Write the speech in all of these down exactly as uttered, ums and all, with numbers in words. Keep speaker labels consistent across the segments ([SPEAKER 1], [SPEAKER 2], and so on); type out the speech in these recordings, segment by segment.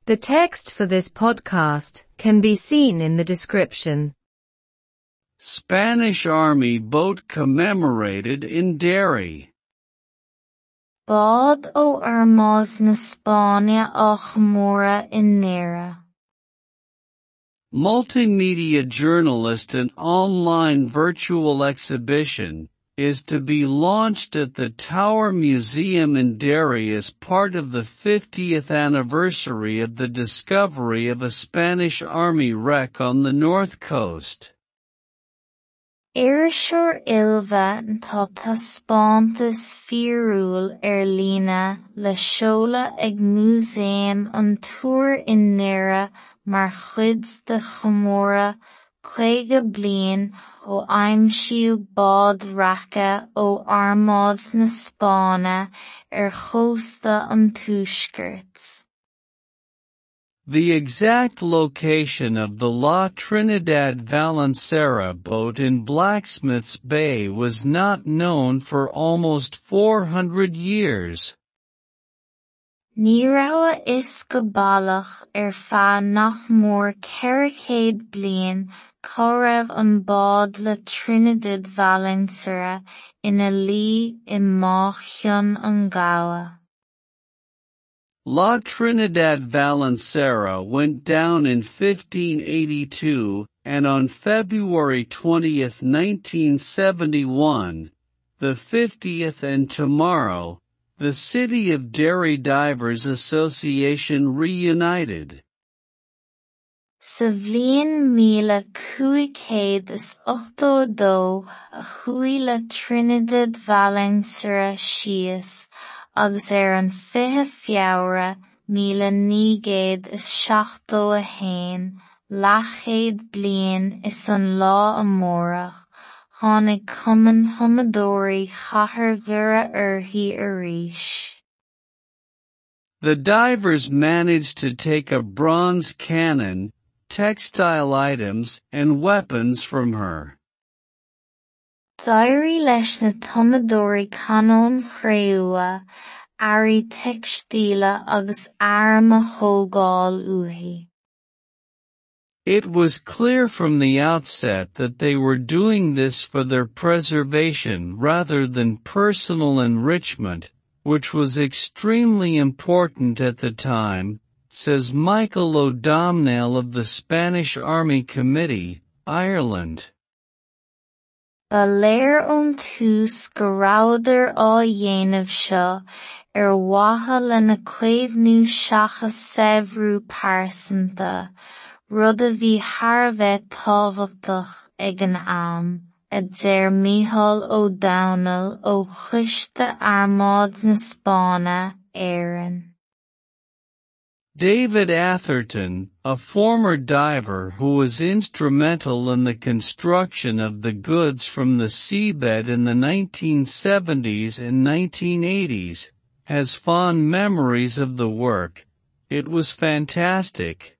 [SPEAKER 1] The text for this podcast can be seen in the description.
[SPEAKER 2] Spanish Army boat commemorated in Derry.
[SPEAKER 3] Bád ó Armáid na Spáinne á Chomóra in Nera.
[SPEAKER 2] Multimedia journalist and online virtual exhibition is to be launched at the Tower Museum in Derry as part of the fiftieth anniversary of the discovery of a Spanish Army wreck on the north coast.
[SPEAKER 3] Irisir Ilva tá taspántas fiúil ar líne le seoladh ag Músaem an Túr in Nera mar chuid de Chomóra chuige bliain ó aimsíodh bád racha ó Armáid na Spáinne ar chósta an Tuaisceart.
[SPEAKER 2] The exact location of the La Trinidad Valenciera boat in Blacksmith's Bay was not known for almost four hundred years.
[SPEAKER 3] Ní raibh is go bailach ar feadh nach mór ceithre bliain chomh raibh an bád le Trinidad Valenciera ina lí I mbeadh chun an gabhadh.
[SPEAKER 2] La Trinidad Valenciera went down in fifteen eighty-two, and on February twentieth, nineteen seventy-one, the fiftieth and tomorrow, the City of Derry Divers Association reunited.
[SPEAKER 3] Sa bhliain míle cúig céad is ochtó dó a chuaigh le Trinidad Valenciera síos, agus ar an fiche feabhra míle ní gcéad is seachtó a hain, leathchéad bliain is an lá amórach, tháinig Cumann Thiomadóirí chathair gura uirthi arís.
[SPEAKER 2] The divers managed to take a bronze cannon, textile items, and weapons from her.
[SPEAKER 3] D'éirí leis na Thiomadóirí canón chraoha, airí teicstíle agus arma thógáil uathu.
[SPEAKER 2] It was clear from the outset that they were doing this for their preservation rather than personal enrichment, which was extremely important at the time, says Michael O'Domnell of the Spanish Army Committee, Ireland.
[SPEAKER 3] Ba léir ón tús go rabhadar á dhéanamh seo ar mhaithe lena cuimhnú seachas saibhreú pásanta, rud a bhí thar bheith tábhachtach ag an am, a deir Micheál O'Donnell ó Choiste Armáid na Spáinne, Éireann.
[SPEAKER 2] David Atherton, a former diver who was instrumental in the construction of the goods from the seabed in the nineteen seventies and nineteen eighties, has fond memories of the work. It was fantastic.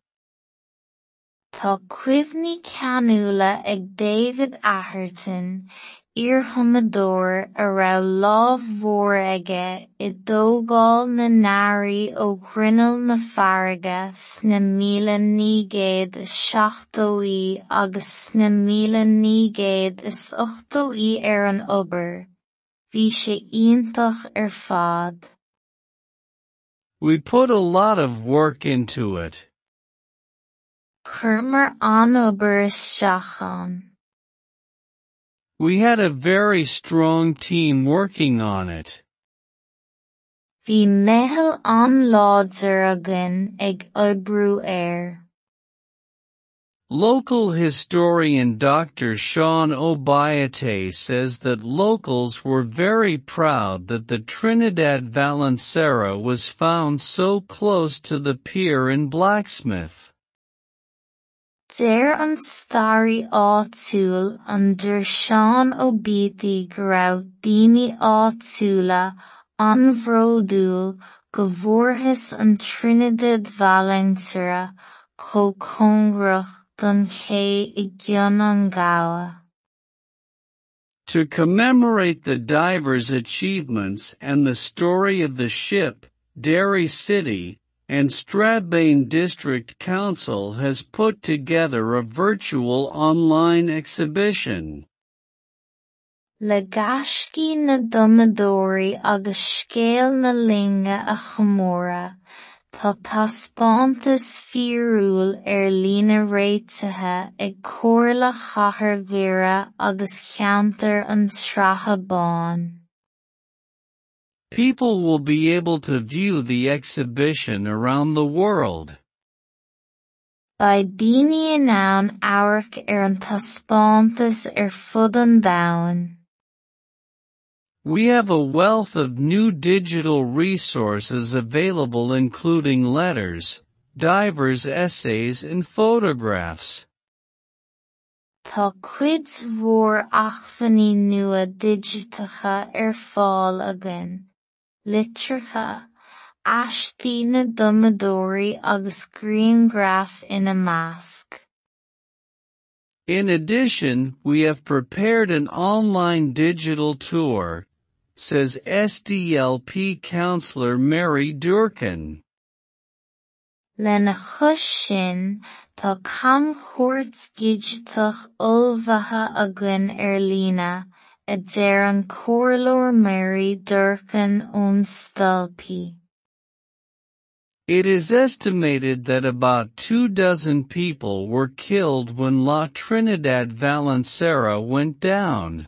[SPEAKER 3] Tá cuimhní ceanúla ag David Atherton, Iarthumadóir a raibh lámhmhór aige I dtógáil na n-airí ó Grinnell na Farraige sna míle ní gcéad is seachtó agus sna míle ní gcéad is ochtó ar an obair. Bhí sé iontach ar fad.
[SPEAKER 2] We put a lot of work into it.
[SPEAKER 3] Cuirmar an obair isteach ann.
[SPEAKER 2] We had a very strong team working on it.
[SPEAKER 3] Bhí meitheal an láidir agan ag oibriú air.
[SPEAKER 2] Local historian Doctor Sean Obiate says that locals were very proud that the Trinidad Valenciera was found so close to the pier in Blacksmith.
[SPEAKER 3] Deir an stairi áitiúil an dir Sean Obiate go raibh daoine áitiúla an-bhródúil go bhfuarthas an Trinidad Valenciera chomh congrach don ché I gcionn an gabhadh.
[SPEAKER 2] To commemorate the divers' achievements and the story of the ship, Derry City, and Strabane District Council has put together a virtual online exhibition.
[SPEAKER 3] Le gaiscí na domadóirí agus scéal na linge a chomóra, tá taspántas fíorúil ar líne réiteithe ag comhairle chathair mhíre agus cheantar an Strachabáin.
[SPEAKER 2] People will be able to view the exhibition around the world.
[SPEAKER 3] Ba daoine in ann amharc ar an taspántas ar fud an domhain.
[SPEAKER 2] We have a wealth of new digital resources available, including letters, diverse essays and photographs.
[SPEAKER 3] Tá cuid mhór achmhainní nua digiteacha ar fáil againn, litreacha, aistí na domadóirí agus grianghraif ina measc.
[SPEAKER 2] In addition, we have prepared an online digital tour, says S D L P Councillor Mary Durkin.
[SPEAKER 3] Lena chuis sin, tá camchuairt digiteach ullmhaithe againn ar líne, a deir an Comhairleoir Mary Durkin ón Stolpaí.
[SPEAKER 2] It is estimated that about two dozen people were killed when La Trinidad Valenciera went down.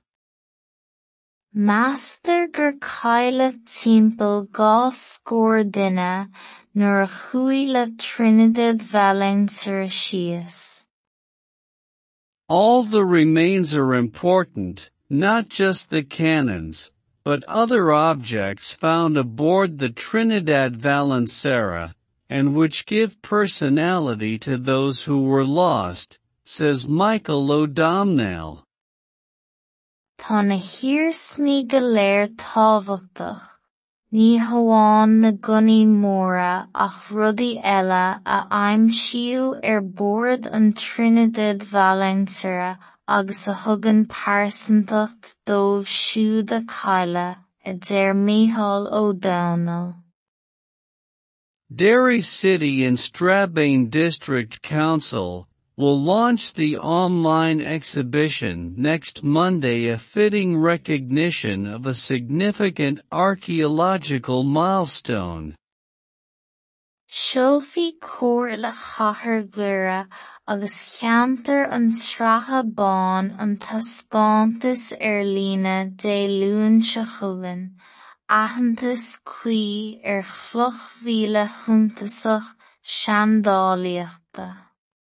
[SPEAKER 3] Meastar gur cailleadh timpeall dhá scór duine nuair a chuaigh le Trinidad Valenciera síos.
[SPEAKER 2] All the remains are important, not just the cannons, but other objects found aboard the Trinidad Valenciera, and which give personality to those who were lost, says Michael O'Donnell.
[SPEAKER 3] Tá na hiarsmaí go léir tábhachtach, ní hamháin na gunnaí móra ach rudaí eile a aimsíodh ar bord an Trinidad Valenciera agus a thugann pearsanta dóibh siúd a cailleadh, a deir Micheál O'Donnell.
[SPEAKER 2] Derry City and Strabane District Council will launch the online exhibition next Monday, a fitting recognition of a significant archaeological milestone.
[SPEAKER 3] Seolfaí comhair le chathair mhíre agus cheantar an Strachabáin an taspántas ar líne dé luain se chugainn, aitheantas cuí ar chloch mhíle shuntasach seandálaíochta.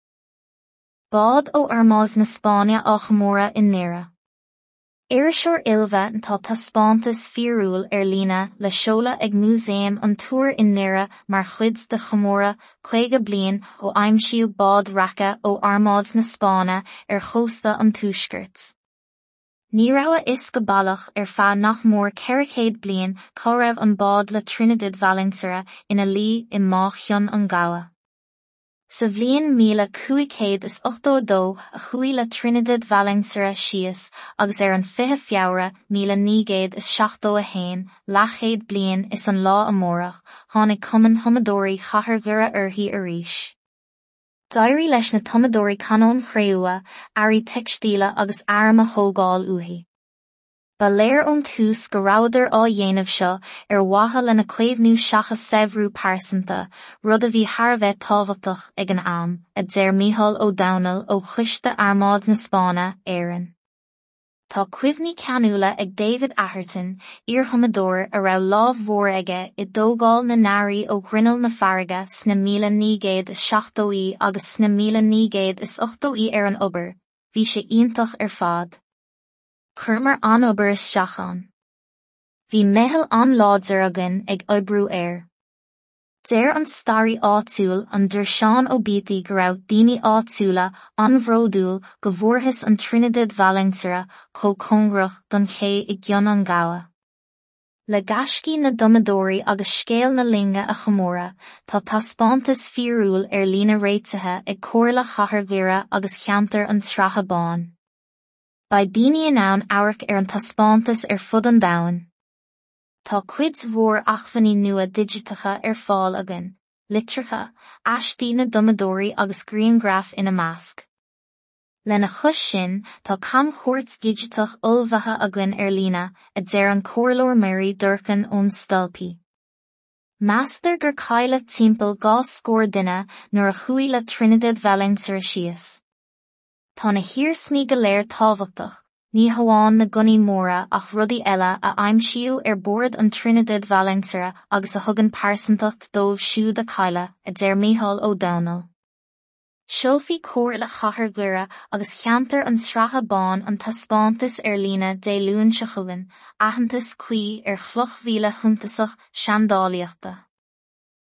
[SPEAKER 3] Bád ó Armáid na Spáinne á Chomóra in Naoire. Irisúr Ilbhe tá taspántas fíorúil ar líne le seoladh ag músaim an túir in Naoire mar chuid de Chomóra chuige bliain ó aimsíodh bád racha ó Armáid na Spáinne ar chósta an túisceart. Ní raibh is go bailach ar feadh nach mór ceithre bliain cá raibh an bád le Trinidad Valenciera ina lí i mách Cheann an Gabhadh. Sa bhliain míle cúig céad is ochtó dó a chuaigh le Trinidad Valenciera síos agus ar an fiche feabhra míle ní gcéad is seachtó a hain, leathchéad bliain is an lá amórach, tháinig cumann thomadóirí chathair mhíre uirthi arís. D'éirí leis na tomadóirí canón chraoha, airí teicstíle agus airme thógáil uathaí. Ba léir ón tús go rabhadar á dhéanamh seo ar mhaithe lena cléimhnú seachas saibhreú pearsanta, rud a bhí thar bheith tábhachtach ag an am, a deir Micheál O'Donnell ó Choiste Armáid na Spáinne, Éireann. Tá cuimhní ceanúla ag David Atherton, iarchomadóir a raibh lámh mhór aige i dtógáil na n-airí ó Grinnell na Farraige sna míle ní gcéad is seachtóí agus sna míle ní gcéad is ochtóí ar an obair, bhí sé iontach ar fad. Churmar an obair is seachán. Bhí meitheal an láidir againn ag oibrú air. Deir an starí áitiúil an Dir Seán Ó Beatty go raibh daoine áitiúla an bhródúil go bhfuarthas an Trinidad Valenciera chomh congrach don ché i gcionn an Gabhadh. Le gaiscí na domadóirí agus scéal na linge a chomóra, tá taspántas fíorúil ar líne réiteithe ag comhair le chathair mhíre agus cheantar an Strachabáin. Ba daoine in ann amharc ar an taspántas ar fud an domhain. Tá cuid mhór achmhainní nua digiteacha ar fáil againn, litricha, astí na domadóí agus griangraf ina measc. Lena chus sin, tá cam chóirt digitach ulmhaithe againn ar líne, a deir an Comhlór Mary Durcan ón Stolpaí. Meastar gur caille timpeall gá scór duine nuair a chuaigh le Trinidad Valensere síos. Tá na hiarsnaí go léir tábhachtach, ní hamháin na gunaí móra ach rudaí eile a aimsíodh ar bord an Trinidad Valensere agus a thugann persantacht dóibh siúd a caille, a deir Mícheál O'Donnell. Seolfaí cóir le chathair gluire agus cheantar an sreatha bán an taspántas ar líne dé luain se chugainn, aitheantas cuí ar chloch mhíle chuntasach seandálaíochta.